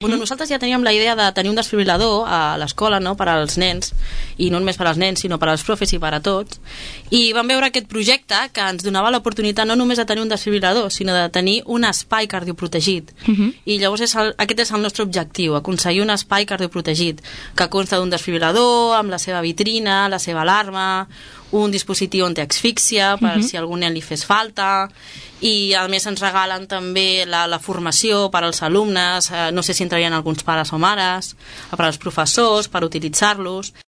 Bueno, nosaltres ja teníem la idea de tenir un desfibrilador a l'escola, no?, per als nens, i no només per als nens, sinó per als profes i per a tots, i vam veure aquest projecte que ens donava l'oportunitat no només de tenir un desfibrilador, sinó de tenir un espai cardioprotegit. I llavors aquest és el nostre objectiu, aconseguir un espai cardioprotegit, que consta d'un desfibrilador, amb la seva vitrina, la seva alarma, un dispositiu antiasfíxia per si a algun nen li fes falta, i a més ens regalen també la formació per als alumnes, no sé si entrarien alguns pares o mares, per als professors, per utilitzar-los.